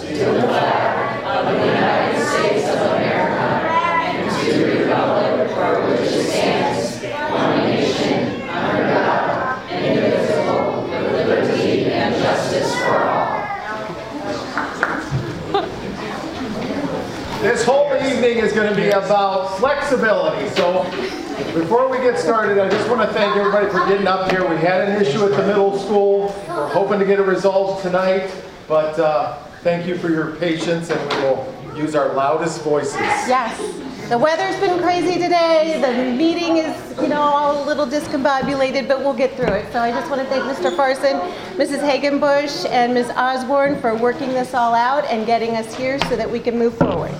This whole evening is going to be about flexibility. So before we get started, I just want to thank everybody for getting up here. We had an issue at the middle school. We're hoping to get a resolve tonight, but thank you for your patience, and we will use our loudest voices. Yes. The weather's been crazy today. The meeting is, all a little discombobulated, but we'll get through it. So I just want to thank Mr. Farson, Mrs. Hagenbush, and Ms. Osborne for working this all out and getting us here so that we can move forward.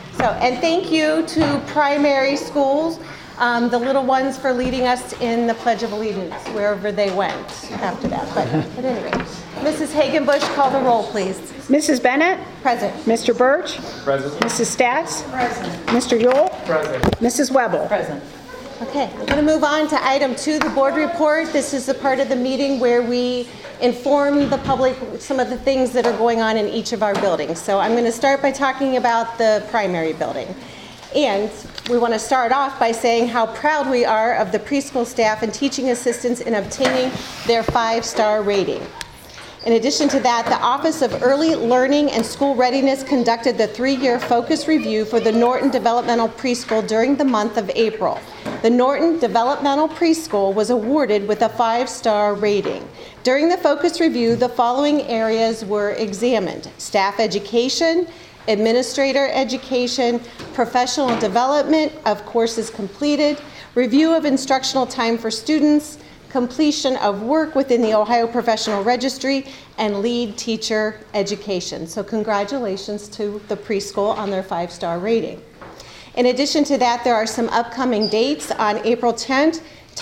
And thank you to primary schools, the little ones, for leading us in the Pledge of Allegiance, wherever they went after that. But anyway, Mrs. Hagenbush, call the roll, please. Mrs. Bennett? Present. Mr. Birch? Present. Mrs. Stats? Present. Mr. Yule? Present. Mrs. Webble? Present. Okay, I'm going to move on to item 2, the board report. This is the part of the meeting where we inform the public some of the things that are going on in each of our buildings. So I'm going to start by talking about the primary building. And we want to start off by saying how proud we are of the preschool staff and teaching assistants in obtaining their 5-star rating. In addition to that, the Office of Early Learning and School Readiness conducted the 3-year focus review for the Norton Developmental Preschool during the month of April. The Norton Developmental Preschool was awarded with a 5-star rating. During the focus review, the following areas were examined: staff education, administrator education, professional development of courses completed, review of instructional time for students, completion of work within the Ohio Professional Registry, and lead teacher education. So congratulations to the preschool on their 5-star rating. In addition to that, there are some upcoming dates. On April 10th,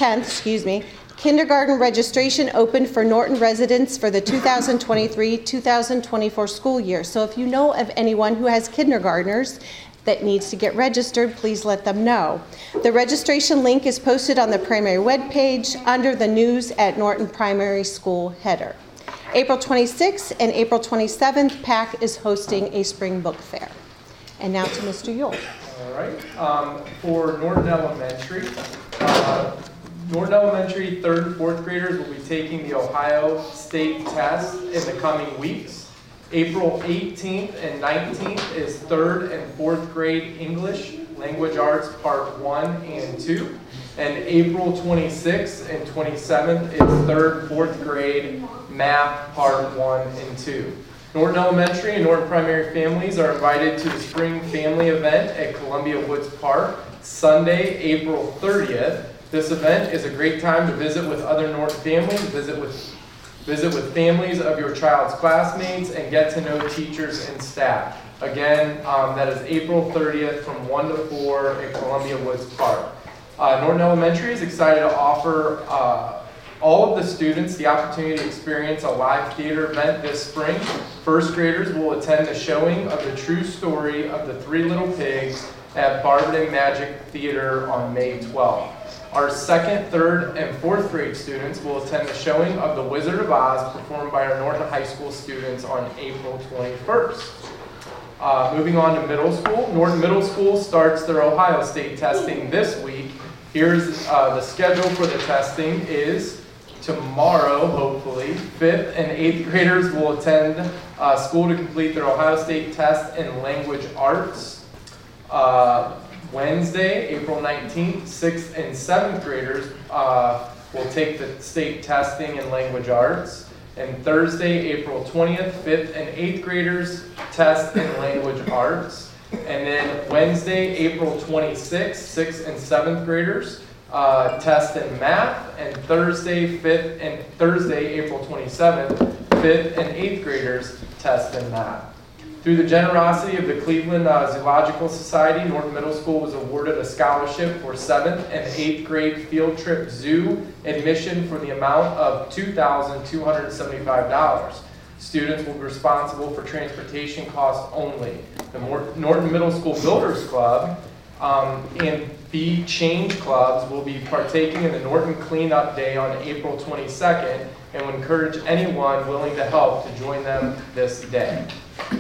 kindergarten registration opened for Norton residents for the 2023-2024 school year. So if you know of anyone who has kindergartners that needs to get registered, please let them know. The registration link is posted on the primary webpage under the News at Norton Primary School header. April 26th and April 27th, PAC is hosting a spring book fair. And now to Mr. Yule. All right. For Norton Elementary, Norton Elementary 3rd and 4th graders will be taking the Ohio State test in the coming weeks. April 18th and 19th is 3rd and 4th grade English Language Arts Part 1 and 2. And April 26th and 27th is 3rd, 4th grade Math Part 1 and 2. Norton Elementary and Norton Primary families are invited to the Spring Family event at Columbia Woods Park, Sunday, April 30th. This event is a great time to visit with other Norton families, visit with families of your child's classmates, and get to know teachers and staff. Again, that is April 30th from 1 to 4 at Columbia Woods Park. Norton Elementary is excited to offer all of the students the opportunity to experience a live theater event this spring. First graders will attend the showing of the true story of the Three Little Pigs at Barberton Magic Theater on May 12th. Our 2nd, 3rd, and 4th grade students will attend the showing of The Wizard of Oz performed by our Norton High School students on April 21st. Moving on to middle school. Norton Middle School starts their Ohio State testing this week. Here's the schedule for the testing is tomorrow, hopefully. 5th and 8th graders will attend school to complete their Ohio State test in language arts. Wednesday, April 19th, 6th and 7th graders will take the state testing in language arts. And Thursday, April 20th, 5th and 8th graders test in language arts. And then Wednesday, April 26th, 6th and 7th graders test in math. And Thursday, April 27th, 5th and 8th graders test in math. Through the generosity of the Cleveland Zoological Society, Norton Middle School was awarded a scholarship for 7th and 8th grade field trip zoo admission for the amount of $2,275. Students will be responsible for transportation costs only. The Norton Middle School Builders Club and B Change Clubs will be partaking in the Norton Cleanup Day on April 22nd and would encourage anyone willing to help to join them this day.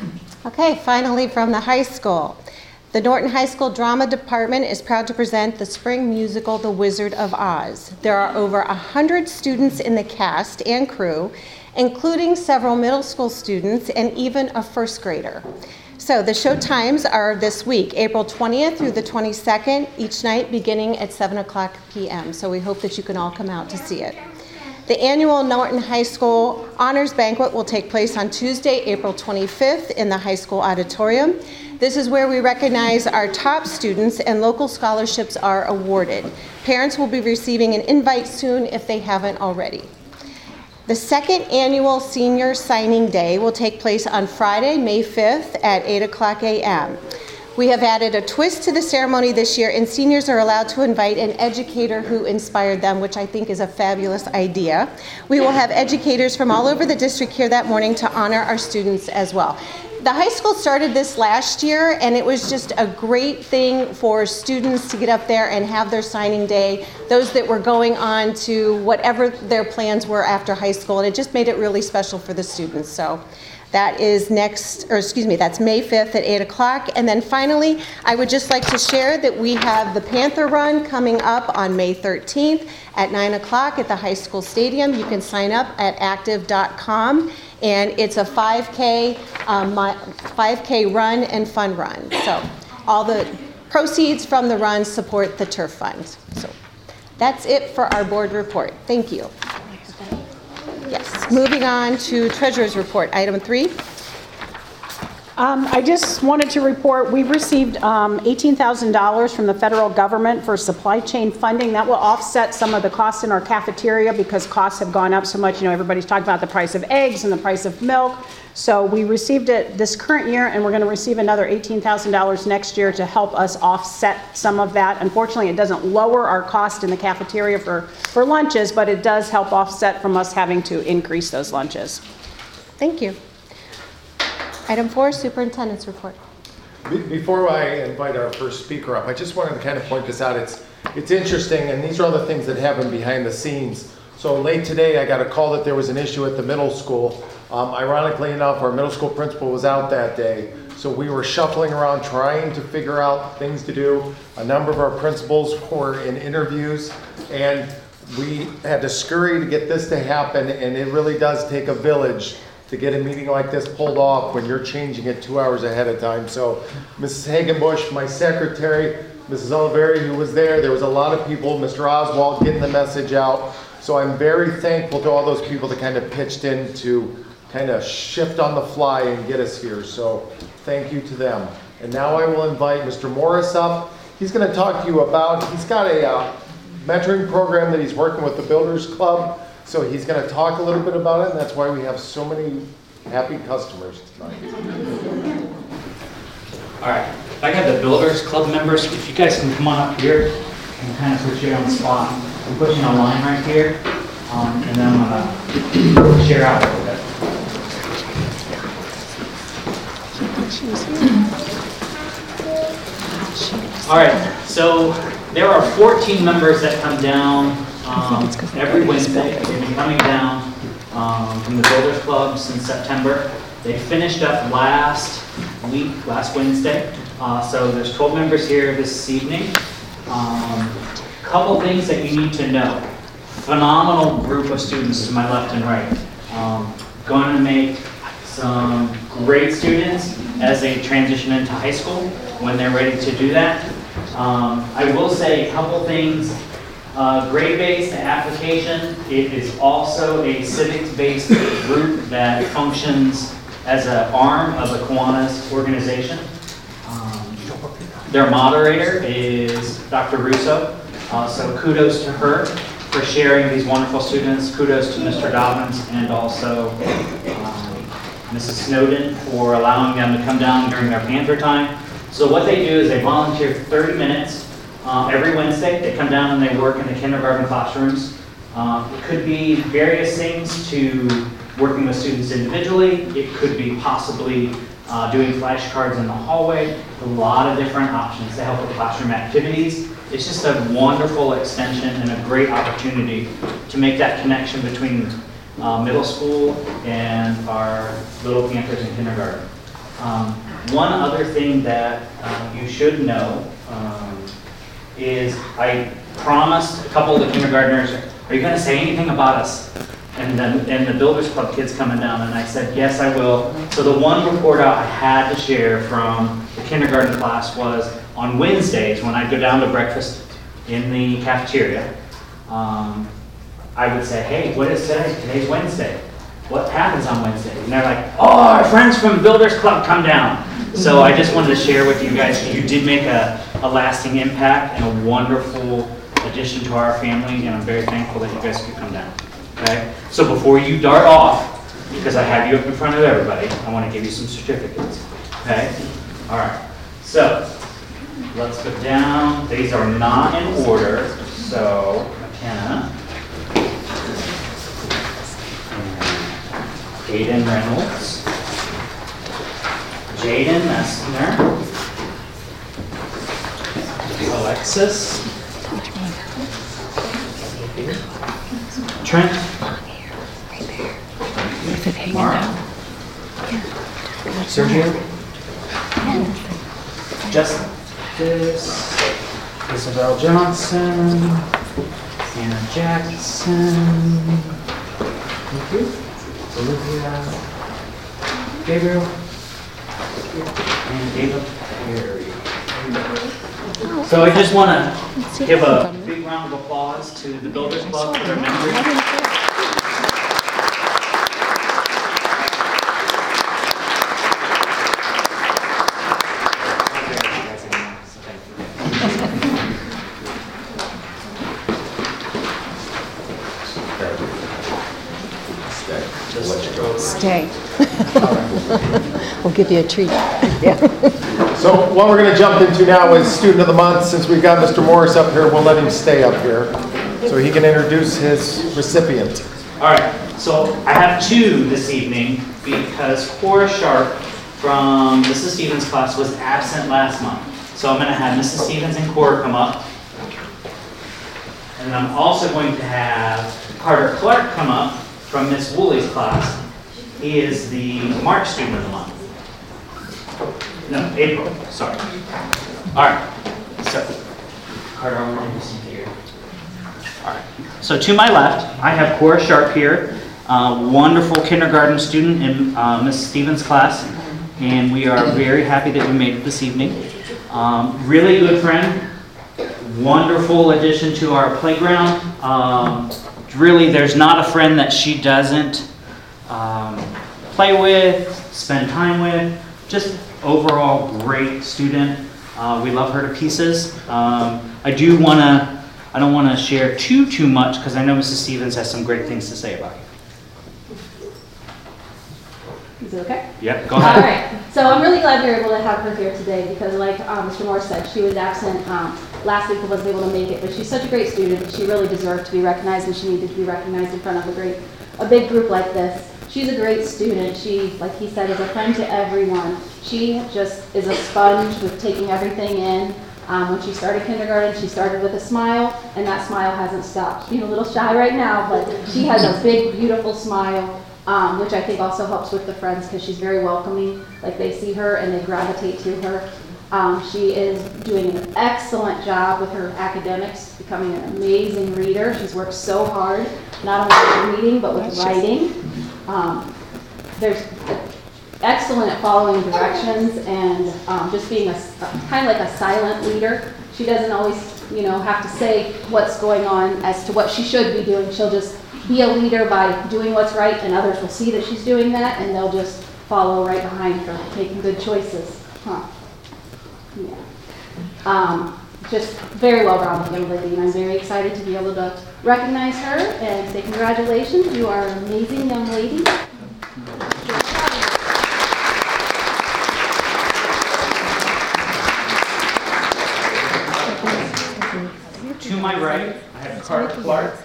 Okay, finally from the high school. The Norton High School Drama Department is proud to present the spring musical, The Wizard of Oz. There are over 100 students in the cast and crew, including several middle school students and even a first grader. So the show times are this week, April 20th through the 22nd, each night beginning at 7 o'clock p.m. So we hope that you can all come out to see it. The annual Norton High School Honors Banquet will take place on Tuesday, April 25th in the high school auditorium. This is where we recognize our top students and local scholarships are awarded. Parents will be receiving an invite soon if they haven't already. The second annual Senior Signing Day will take place on Friday, May 5th at 8 o'clock a.m. We have added a twist to the ceremony this year, and seniors are allowed to invite an educator who inspired them, which I think is a fabulous idea. We will have educators from all over the district here that morning to honor our students as well. The high school started this last year, and it was just a great thing for students to get up there and have their signing day, those that were going on to whatever their plans were after high school, and it just made it really special for the students. So that is that's May 5th at 8 o'clock. And then finally, I would just like to share that we have the Panther Run coming up on May 13th at 9 o'clock at the high school stadium. You can sign up at active.com, and it's a 5K run and fun run. So all the proceeds from the run support the Turf Fund. So that's it for our board report. Thank you. Yes, moving on to Treasurer's Report, item 3. I just wanted to report, we received $18,000 from the federal government for supply chain funding. That will offset some of the costs in our cafeteria because costs have gone up so much. You know, everybody's talking about the price of eggs and the price of milk. So we received it this current year, and we're going to receive another $18,000 next year to help us offset some of that. Unfortunately, it doesn't lower our cost in the cafeteria for lunches, but it does help offset from us having to increase those lunches. Thank you. Item 4, Superintendent's Report. Before I invite our first speaker up, I just wanted to kind of point this out. It's interesting, and these are all the things that happen behind the scenes. So late today, I got a call that there was an issue at the middle school. Ironically enough, our middle school principal was out that day. So we were shuffling around trying to figure out things to do. A number of our principals were in interviews, and we had to scurry to get this to happen, and it really does take a village to get a meeting like this pulled off when you're changing it 2 hours ahead of time. So Mrs. Hagenbush, my secretary, Mrs. Oliveri, who was there was a lot of people, Mr. Oswald getting the message out. So I'm very thankful to all those people that kind of pitched in to kind of shift on the fly and get us here. So thank you to them. And now I will invite Mr. Morris up. He's going to talk to you about, he's got a mentoring program that he's working with the Builders Club. So he's going to talk a little bit about it, and that's why we have so many happy customers tonight. All right, if I got the Builders Club members, if you guys can come on up here and kind of put you on the spot. I'm putting a line right here, and then I'm going to share out a little bit. All right, so there are 14 members that come down every Wednesday. They've been coming down from the Builders Club since September. They finished up last Wednesday. So there's 12 members here this evening. Couple things that you need to know. Phenomenal group of students to my left and right. Going to make some great students as they transition into high school when they're ready to do that. I will say a couple things. Grade-based application, it is also a civics-based group that functions as an arm of the Kiwanis organization. Their moderator is Dr. Russo, so kudos to her for sharing these wonderful students. Kudos to Mr. Dobbins and also Mrs. Snowden for allowing them to come down during their Panther time. So what they do is they volunteer 30 minutes every Wednesday. They come down and they work in the kindergarten classrooms. It could be various things to working with students individually. It could be possibly doing flashcards in the hallway. A lot of different options to help with classroom activities. It's just a wonderful extension and a great opportunity to make that connection between middle school and our little Panthers in kindergarten. One other thing that you should know is I promised a couple of the kindergartners, are you going to say anything about us? And the Builders Club kids coming down, and I said, yes, I will. So the one report out I had to share from the kindergarten class was on Wednesdays when I'd go down to breakfast in the cafeteria, I would say, hey, what is today? Today's Wednesday. What happens on Wednesday? And they're like, oh, our friends from Builders Club come down. So I just wanted to share with you guys, you did make a lasting impact and a wonderful addition to our family, and I'm very thankful that you guys could come down. Okay? So before you dart off, because I have you up in front of everybody, I want to give you some certificates. Okay? All right. So let's go down. These are not in order. So McKenna, Aiden Reynolds, Jaden Messner, Alexis, Trent, Mark, Sergio, Justice, Isabel Johnson, Anna Jackson, thank you, Olivia, Gabriel, and David Perry. So I just want to give a big round of applause to the Builders Club for their memory. Stay. We'll give you a treat. So what we're going to jump into now is Student of the Month. Since we've got Mr. Morris up here, we'll let him stay up here so he can introduce his recipient. All right, so I have two this evening because Cora Sharp from Mrs. Stevens' class was absent last month. So I'm going to have Mrs. Stevens and Cora come up. And I'm also going to have Carter Clark come up from Miss Woolley's class. He is the March Student of the Month. No, April, sorry. All right, so Carter, I want to introduce you here. All right, so to my left, I have Cora Sharp here, wonderful kindergarten student in Miss Stevens' class, and we are very happy that you made it this evening. Really good friend, wonderful addition to our playground. Really, there's not a friend that she doesn't play with, spend time with. Just overall great student. We love her to pieces. I don't want to share too much because I know Mrs. Stevens has some great things to say about you. Is it okay? Yep, go ahead. All right. So I'm really glad we were able to have her here today because like Mr. Morris said, she was absent last week and wasn't able to make it, but she's such a great student. She really deserved to be recognized and she needed to be recognized in front of a big group like this. She's a great student. She, like he said, is a friend to everyone. She just is a sponge with taking everything in. When she started kindergarten, she started with a smile, and that smile hasn't stopped. She's a little shy right now, but she has a big, beautiful smile, which I think also helps with the friends because she's very welcoming. Like they see her and they gravitate to her. She is doing an excellent job with her academics, becoming an amazing reader. She's worked so hard, not only with reading, but with writing. There's excellent at following directions and just being kind of like a silent leader. She doesn't always, have to say what's going on as to what she should be doing. She'll just be a leader by doing what's right, and others will see that she's doing that, and they'll just follow right behind her, making good choices. Yeah. Just very well-rounded young lady, and I'm very excited to be able to recognize her and say congratulations. You are an amazing young lady. To my right, I have Carter Clark.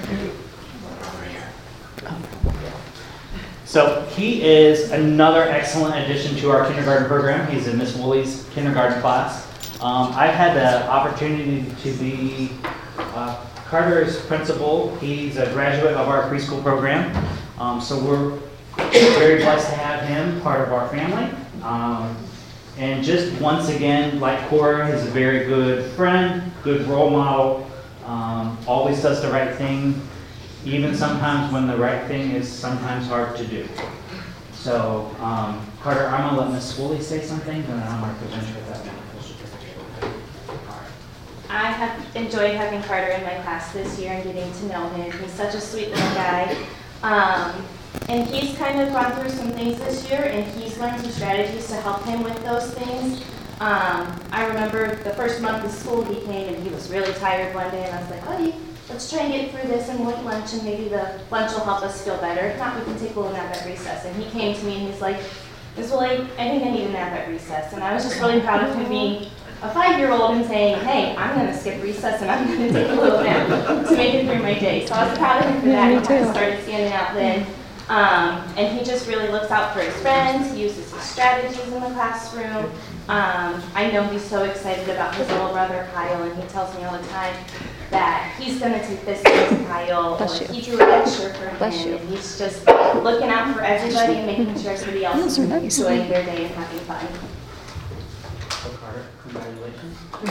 So he is another excellent addition to our kindergarten program. He's in Miss Woolley's kindergarten class. I've had the opportunity to be Carter's principal. He's a graduate of our preschool program. So we're very blessed to have him part of our family. And just once again, like Cora, he's a very good friend, good role model, always does the right thing, even sometimes when the right thing is sometimes hard to do. So, Carter, I'm going to let Ms. Woolley say something, and then I'm going to present you with that wonderful certificate. I have enjoyed having Carter in my class this year and getting to know him. He's such a sweet little guy. And he's kind of gone through some things this year, and he's learned some strategies to help him with those things. I remember the first month of school he came and he was really tired one day, and I was like, buddy, let's try and get through this and wait lunch, and maybe the lunch will help us feel better. If not, we can take a little nap at recess. And he came to me and he's like, Ms. Woolley, I think I need a nap at recess. And I was just really proud of him being a 5-year-old and saying, hey, I'm going to skip recess and I'm going to take a little nap to make it through my day. So I was proud of him for that. He kind of started standing out then. And he just really looks out for his friends. He uses his strategies in the classroom. I know he's so excited about his little brother, Kyle, and he tells me all the time that he's going to take this to Kyle, or he drew a picture for him, and he's just looking out for everybody and making sure everybody else is enjoying their day and having fun. So Carter, congratulations.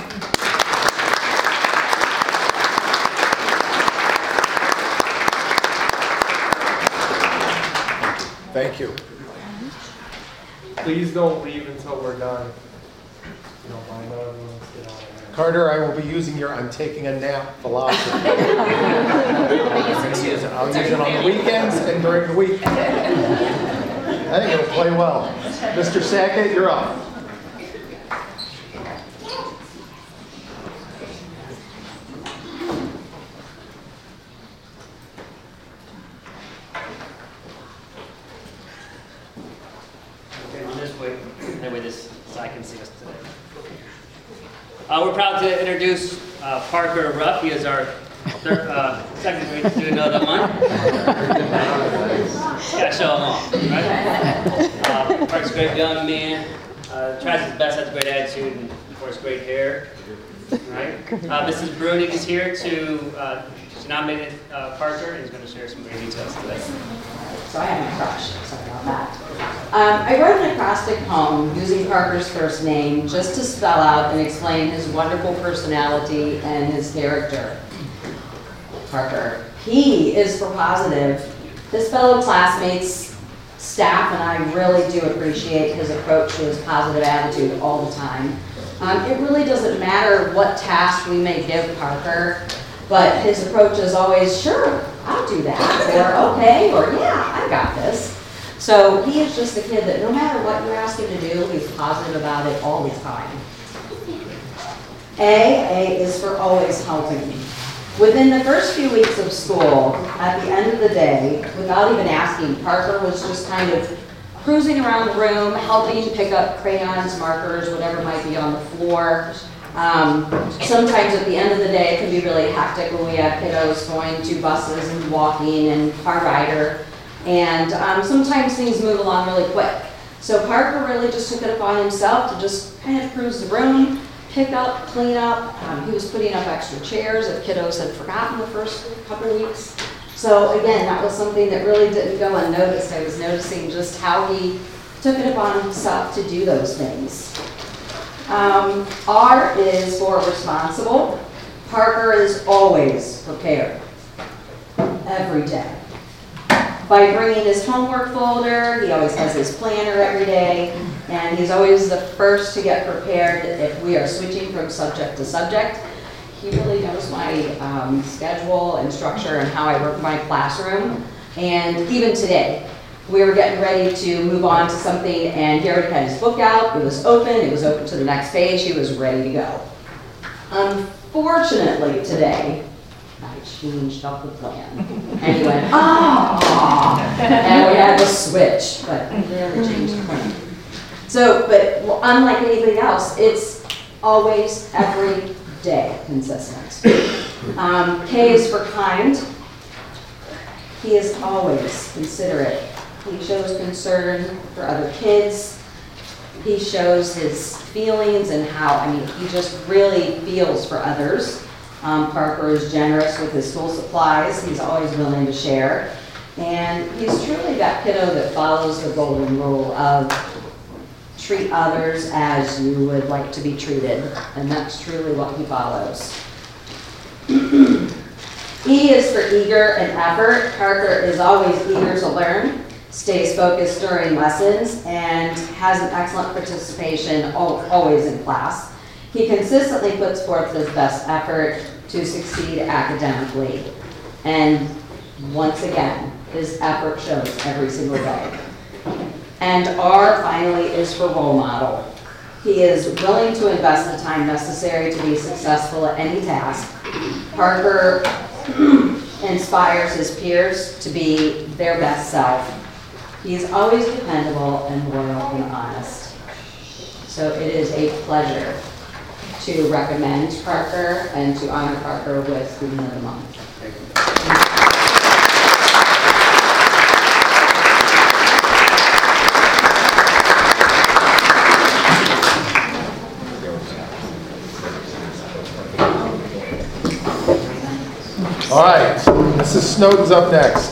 Thank you. Please don't leave until we're done. If you don't mind, everyone, let's get out of here. Carter, I will be using your "I'm taking a nap" philosophy. I'll use it on the weekends and during the week. I think it'll play well. Mr. Sackett, you're up. Okay, on this way, that way this side can see us today. We're proud to introduce Parker Ruff. He is our second grade student of the month. Gotta show him off, right? Parker's a great young man. Tries his best, has a great attitude, and of course, great hair. Right? Mrs. Bruning is here to nominate Parker, and he's going to share some great details today. So I have my crush, sorry about that. I wrote an acrostic poem using Parker's first name just to spell out and explain his wonderful personality and his character. Parker. P is for positive. His fellow classmates, staff, and I really do appreciate his approach to his positive attitude all the time. It really doesn't matter what task we may give Parker, but his approach is always, sure, I'll do that, or okay, or yeah, I got this. So he is just a kid that no matter what you ask him to do, he's positive about it all the time. A is for always helping. Within the first few weeks of school, at the end of the day, without even asking, Parker was just kind of cruising around the room, helping pick up crayons, markers, whatever might be on the floor. Sometimes at the end of the day, it can be really hectic when we have kiddos going to buses and walking and car rider. And sometimes things move along really quick. So Parker really just took it upon himself to just kind of cruise the room, pick up, clean up. He was putting up extra chairs that kiddos had forgotten the first couple weeks. So again, that was something that really didn't go unnoticed. I was noticing just how he took it upon himself to do those things. R is for responsible. Parker is always prepared, every day. By bringing his homework folder, he always has his planner every day, and he's always the first to get prepared if we are switching from subject to subject. He really knows my schedule and structure and how I work my classroom. And even today, we were getting ready to move on to something, and he already had his book out. It was open to the next page. He was ready to go. Unfortunately, today, I changed up the plan. And he went, ah! And we had to switch, but we really changed the plan. So, but unlike anything else, it's always every day consistent. K is for kind. He is always considerate. He shows concern for other kids. He shows his feelings and he just really feels for others. Parker is generous with his school supplies. He's always willing to share. And he's truly that kiddo that follows the golden rule of treat others as you would like to be treated, and that's truly what he follows. E is for eager and effort. Parker is always eager to learn, stays focused during lessons, and has an excellent participation always in class. He consistently puts forth his best effort to succeed academically. And once again, his effort shows every single day. And R, finally, is for role model. He is willing to invest the time necessary to be successful at any task. Parker inspires his peers to be their best self. He is always dependable and loyal and honest. So it is a pleasure to recommend Parker and to honor Parker with Student of the Month. All right, Mrs. Snowden's up next.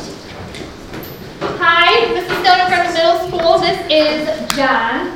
Hi, Mrs. Snowden from the middle school. This is John.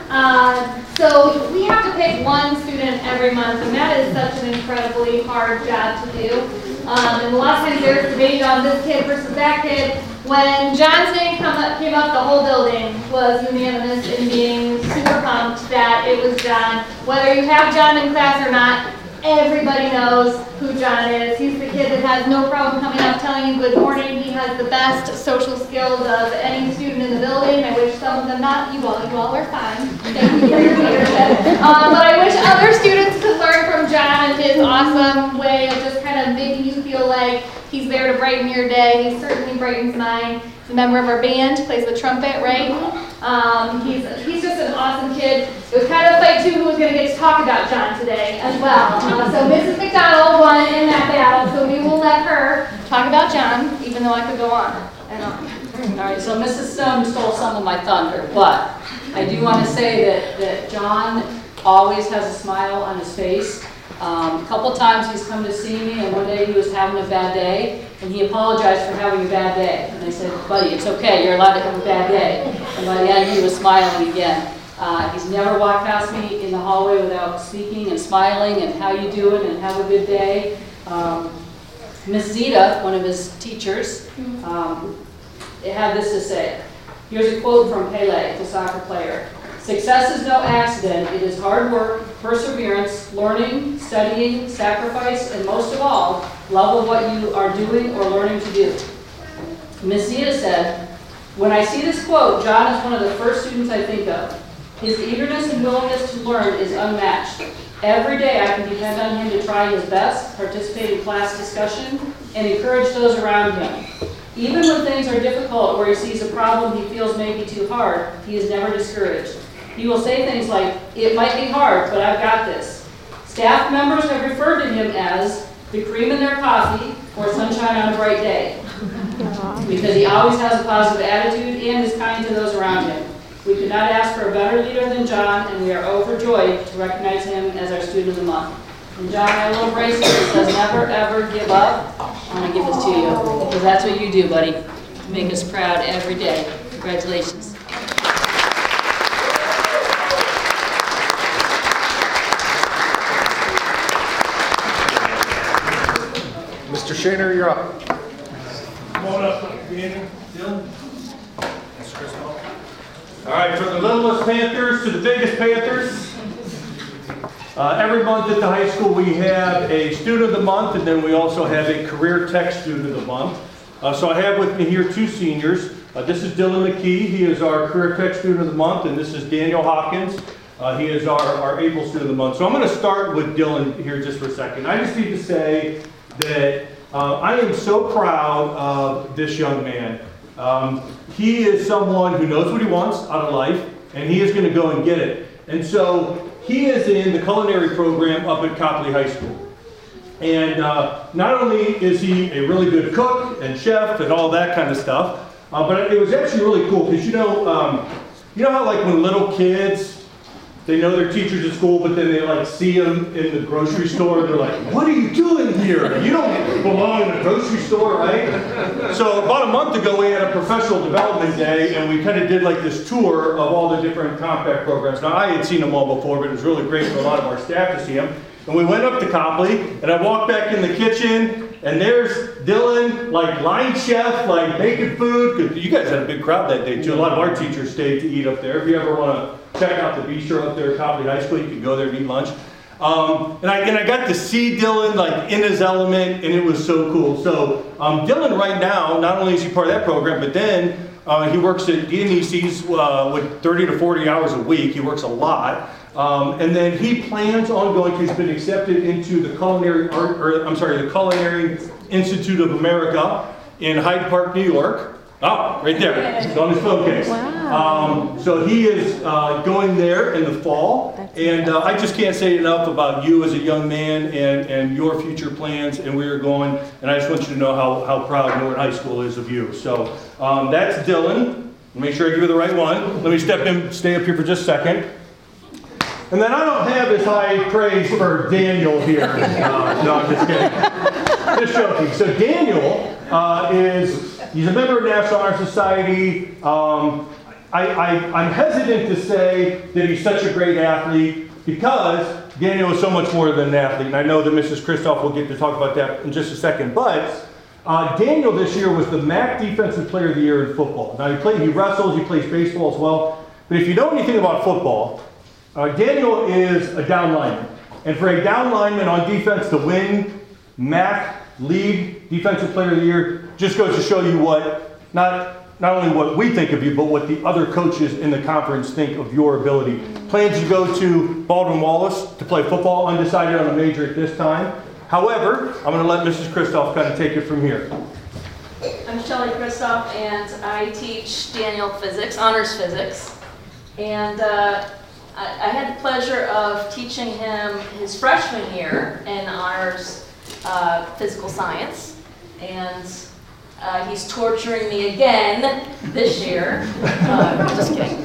So we have to pick one student every month, and that is such an incredibly hard job to do. And a lot of times there's debate on this kid versus that kid. When John's name came up, the whole building was unanimous in being super pumped that it was John. Whether you have John in class or not, everybody knows who John is. He's the kid that has no problem coming up telling you good morning. He has the best social skills of any student in the building. I wish some of them not. You all are fine. Thank you for your leadership. But I wish other students could learn from John and his awesome way of just kind of making you feel like he's there to brighten your day. He certainly brightens mine. He's a member of our band, plays the trumpet, right? He's just an awesome kid. It was kind of a fight too who was going to get to talk about John today as well. So Mrs. McDonald won in that battle, so we will let her talk about John, even though I could go on and on. All right, so Mrs. Stone stole some of my thunder, but I do want to say that John always has a smile on his face. A couple times he's come to see me, and one day he was having a bad day, and he apologized for having a bad day. And I said, buddy, it's okay, you're allowed to have a bad day. And by the end, he was smiling again. He's never walked past me in the hallway without speaking and smiling and how you doing and have a good day. Miss Zita, one of his teachers, had this to say. Here's a quote from Pele, the soccer player. Success is no accident. It is hard work, perseverance, learning, studying, sacrifice, and most of all, love of what you are doing or learning to do. Miss Zita said, when I see this quote, John is one of the first students I think of. His eagerness and willingness to learn is unmatched. Every day I can depend on him to try his best, participate in class discussion, and encourage those around him. Even when things are difficult or he sees a problem he feels may be too hard, he is never discouraged. He will say things like, it might be hard, but I've got this. Staff members have referred to him as the cream in their coffee or sunshine on a bright day. Because he always has a positive attitude and is kind to those around him. We could not ask for a better leader than John, and we are overjoyed to recognize him as our Student of the Month. And John, my little bracelet says never ever give up. I want to give this to you, because that's what you do, buddy. You make us proud every day. Congratulations. Mr. Shaner, you're up. Come on up, Dylan. That's Chris. All right, from the littlest Panthers to the biggest Panthers. Every month at the high school we have a Student of the Month, and then we also have a Career Tech Student of the Month. So I have with me here two seniors. This is Dylan McKee. He is our Career Tech Student of the Month, and this is Daniel Hawkins. He is our April Student of the Month. So I'm going to start with Dylan here just for a second. I just need to say that I am so proud of this young man. He is someone who knows what he wants out of life, and he is going to go and get it. And so he is in the culinary program up at Copley High School. And not only is he a really good cook and chef and all that kind of stuff, but it was actually really cool because you know how like when little kids they know their teachers at school, but then they like see them in the grocery store. They're like, what are you doing here? You don't belong in a grocery store, right? So about a month ago, we had a professional development day, and we kind of did like this tour of all the different compact programs. Now, I had seen them all before, but it was really great for a lot of our staff to see them. And we went up to Copley, and I walked back in the kitchen, and there's Dylan, like line chef, like making food. You guys had a big crowd that day too. A lot of our teachers stayed to eat up there. If you ever want to check out the bistro up there at Copley High School, you can go there and eat lunch. And I got to see Dylan like in his element, and it was so cool. So Dylan right now, not only is he part of that program, but then he works at DNEC's with 30 to 40 hours a week. He works a lot. And then he plans on going, he's been accepted into the Culinary Institute of America in Hyde Park, New York. Oh, right there, it's on his phone case. Wow. So he is going there in the fall. And I just can't say enough about you as a young man and your future plans and where you're going. And I just want you to know how proud Norton High School is of you. So that's Dylan. Make sure I give you the right one. Let me stay up here for just a second. And then I don't have as high praise for Daniel here. No, I'm just kidding. Just joking. So Daniel he's a member of the National Honor Society. I'm hesitant to say that he's such a great athlete because Daniel is so much more than an athlete. And I know that Mrs. Kristoff will get to talk about that in just a second. But Daniel this year was the MAC Defensive Player of the Year in football. Now he wrestles, he plays baseball as well. But if you know anything about football, Daniel is a down lineman. And for a down lineman on defense to win MAC League Defensive Player of the Year just goes to show you what, not only what we think of you, but what the other coaches in the conference think of your ability. Plans to go to Baldwin Wallace to play football, undecided on a major at this time. However, I'm going to let Mrs. Kristoff kind of take it from here. I'm Shelly Kristoff, and I teach Daniel physics, honors physics. And I had the pleasure of teaching him his freshman year in honors physical science, and he's torturing me again this year. Just kidding.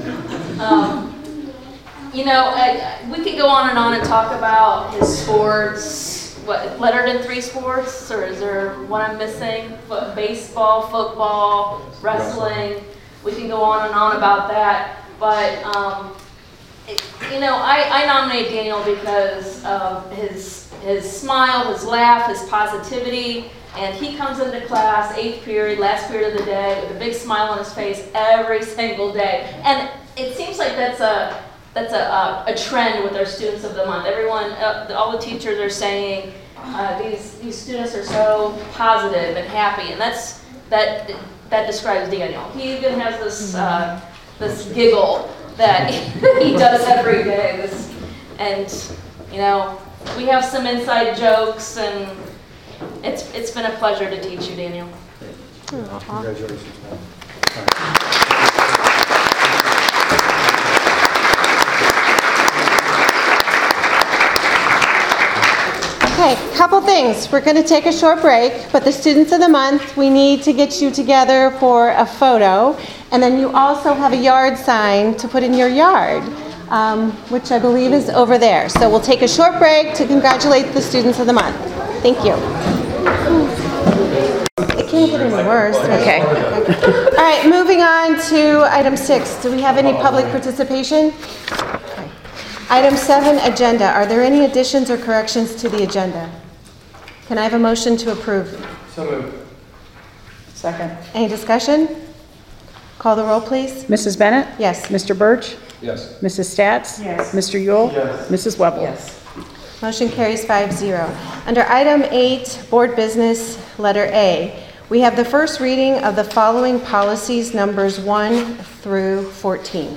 We could go on and talk about his sports. What, lettered in 3 sports, or is there one I'm missing? Baseball, football, wrestling. We can go on and on about that, but I nominate Daniel because of his smile, his laugh, his positivity, and he comes into class, 8th period, last period of the day, with a big smile on his face every single day. And it seems like that's a trend with our students of the month. Everyone, all the teachers are saying these students are so positive and happy, and that describes Daniel. He even has this giggle that he does every day. We have some inside jokes, and it's been a pleasure to teach you, Daniel. Congratulations, man. Okay, couple things. We're going to take a short break, but the students of the month, we need to get you together for a photo. And then you also have a yard sign to put in your yard, which I believe is over there. So we'll take a short break to congratulate the students of the month. Thank you. It can't get any worse. Okay. All right, moving on to item 6. Do we have any public participation? Okay. Item 7, agenda. Are there any additions or corrections to the agenda? Can I have a motion to approve? So moved. Second. Any discussion? Call the roll, please. Mrs. Bennett? Yes. Mr. Birch? Yes. Mrs. Stats? Yes. Mr. Yule? Yes. Mrs. Webble? Yes. Motion carries 5-0. Under item 8, board business, letter A, we have the first reading of the following policies, numbers 1 through 14.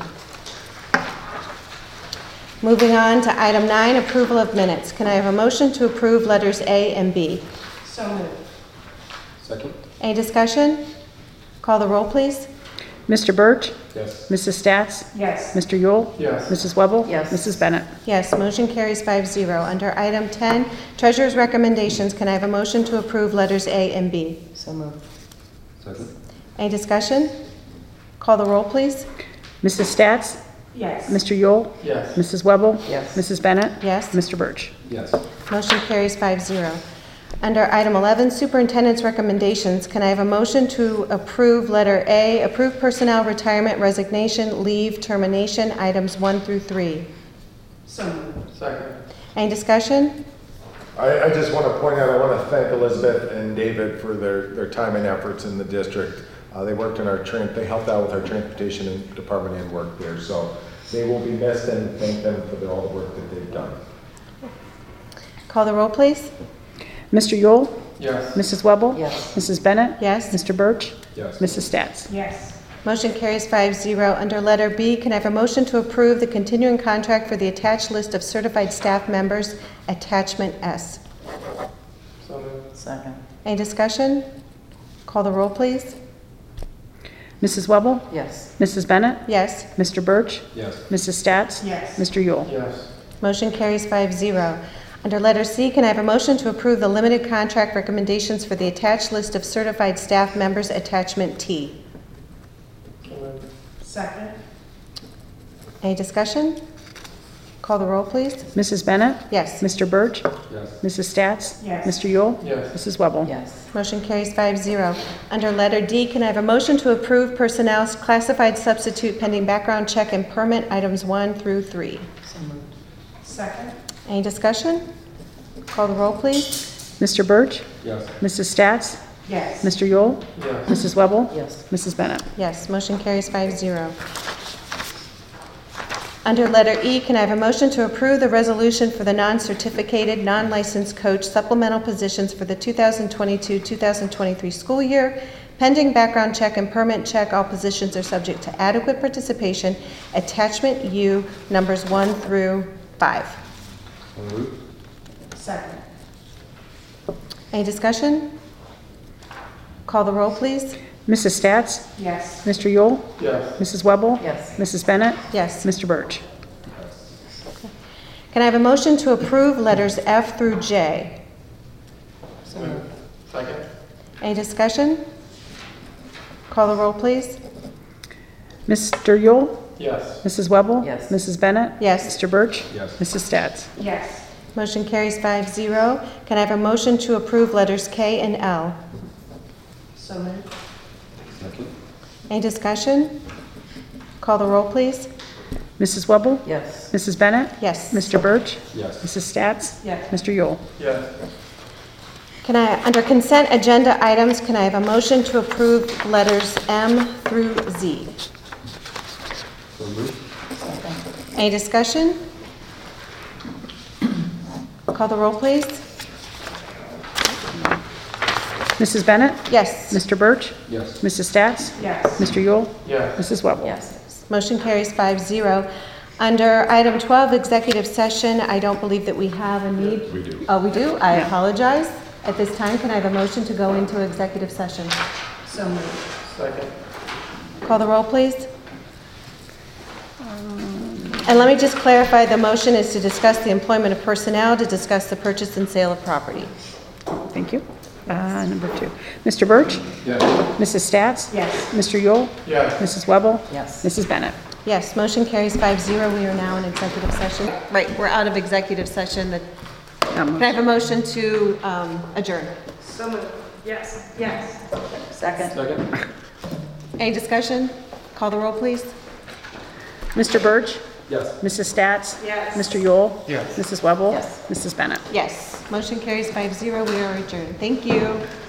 Moving on to item 9, approval of minutes. Can I have a motion to approve letters A and B? So moved. Second. Any discussion? Call the roll, please. Mr. Birch? Yes. Mrs. Stats? Yes. Mr. Yule? Yes. Mrs. Webble? Yes. Mrs. Bennett? Yes, motion carries 5-0. Under item 10, treasurer's recommendations. Can I have a motion to approve letters A and B? So moved. Second. Any discussion? Call the roll, please. Mrs. Stats? Yes. Mr. Yule? Yes. Mrs. Webble? Yes. Mrs. Bennett? Yes. Mr. Birch? Yes. Motion carries 5-0. Under item 11, superintendent's recommendations, can I have a motion to approve letter A, approve personnel retirement, resignation, leave, termination, items 1 through 3? Second. Any discussion? I just want to point out, I want to thank Elizabeth and David for their time and efforts in the district. They worked in they helped out with our transportation and department and work there. So they will be missed, and thank them for all the work that they've done. Call the roll, please. Mr. Yule? Yes. Mrs. Webble? Yes. Mrs. Bennett? Yes. Mr. Birch? Yes. Mrs. Stats? Yes. Motion carries 5-0. Under letter B, can I have a motion to approve the continuing contract for the attached list of certified staff members, attachment S? So moved. Second. Any discussion? Call the roll, please. Mrs. Webble? Yes. Mrs. Bennett? Yes. Mr. Birch? Yes. Mrs. Stats? Yes. Mr. Yule? Yes. Motion carries 5-0. Under letter C, can I have a motion to approve the limited contract recommendations for the attached list of certified staff members, attachment T? Second. Any discussion? Call the roll, please. Mrs. Bennett? Yes. Mr. Birch? Yes. Mrs. Stats? Yes. Mr. Yule? Yes. Mrs. Webble? Yes. Motion carries 5-0. Under letter D, can I have a motion to approve personnel's classified substitute pending background check and permit, items 1 through 3? Second. Any discussion? Call the roll, please. Mr. Birch? Yes. Mrs. Stats? Yes. Mr. Yule? Yes. Mrs. Webble? Yes. Mrs. Bennett? Yes, motion carries 5-0. Under letter E, can I have a motion to approve the resolution for the non-certificated, non-licensed coach supplemental positions for the 2022-2023 school year? Pending background check and permit check, all positions are subject to adequate participation. Attachment U, numbers 1 through 5. Second. Any discussion? Call the roll, please. Mrs. Stats? Yes. Mr. Yule? Yes. Mrs. Webble? Yes. Mrs. Bennett? Yes. Mr. Birch? Can I have a motion to approve letters F through J? Second. Any discussion? Call the roll, please. Mr. Yule? Yes. Mrs. Webble? Yes. Mrs. Bennett? Yes. Mr. Birch? Yes. Mrs. Stats? Yes. Motion carries 5-0. Can I have a motion to approve letters K and L? So moved. Second. Any discussion? Call the roll, please. Mrs. Webble? Yes. Mrs. Bennett? Yes. Mr. Birch? Yes. Mrs. Stats? Yes. Mr. Yule? Yes. Can I, under consent agenda items, can I have a motion to approve letters M through Z? So moved. Any discussion? Call the roll, please. Mrs. Bennett? Yes. Mr. Birch? Yes. Mrs. Stats? Yes. Mr. Yule? Yes. Mrs. Webble? Yes. Motion carries 5-0. Under item 12, executive session, I don't believe that we have a need. We do. Oh, we do? I apologize. At this time, can I have a motion to go into executive session? So moved. Second. Call the roll, please. And let me just clarify, the motion is to discuss the employment of personnel, to discuss the purchase and sale of property. Thank you. Number 2. Mr. Birch? Yes. Mrs. Stats? Yes. Mr. Yule? Yes. Mrs. Webble? Yes. Mrs. Bennett? Yes, motion carries 5-0. We are now in executive session. Right, we're out of executive session. Can I have a motion to adjourn? So moved. Yes. Yes. Second. Second. Any discussion? Call the roll, please. Mr. Birch? Yes. Mrs. Stats? Yes. Mr. Yule? Yes. Mrs. Webble? Yes. Mrs. Bennett? Yes, motion carries 5-0. We are adjourned. Thank you.